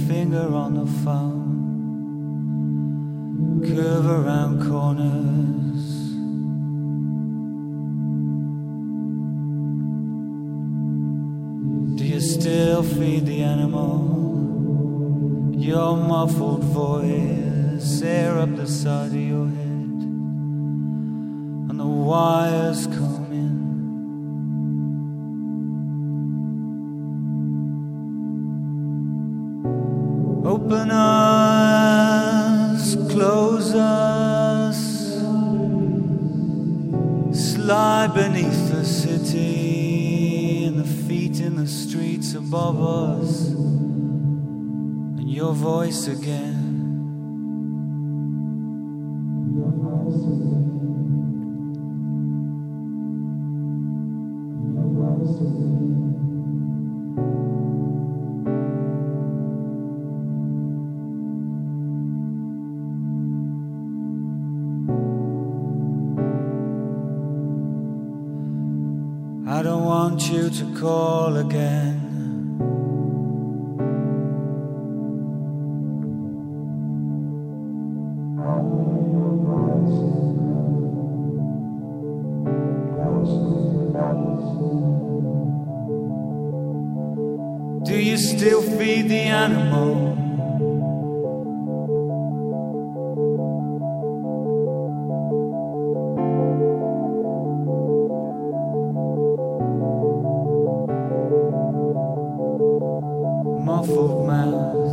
finger on the phone, curve around corners. Do you still feed the animal? Your muffled voice, air up the side of your head, and the wires come in. Open us, close us, slide beneath the city, and the feet in the streets above us, and your voice again. I don't want you to call again. Do you still feed the animal? Muffled mouth,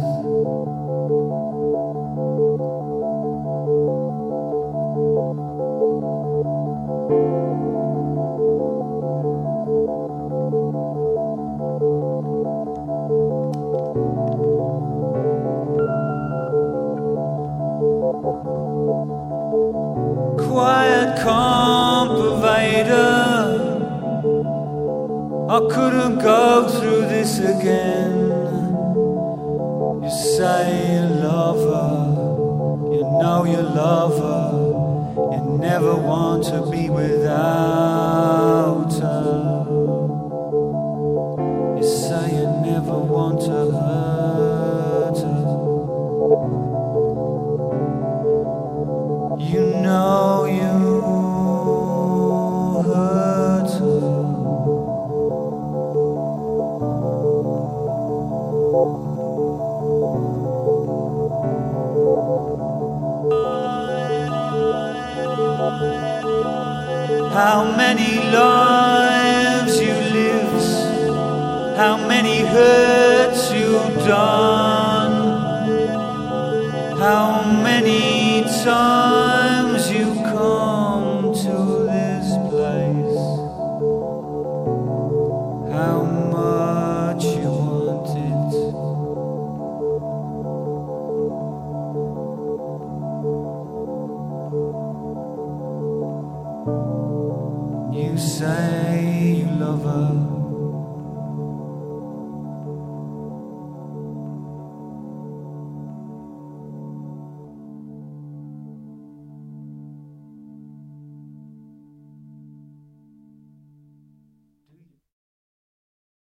quiet, calm pervader. I couldn't go through this again. You say you love her, you know you love her, you never want to be without her. You say you never want to hurt her. You know you hurt her. How many lives you lived, how many hurts you've done, how many times you come to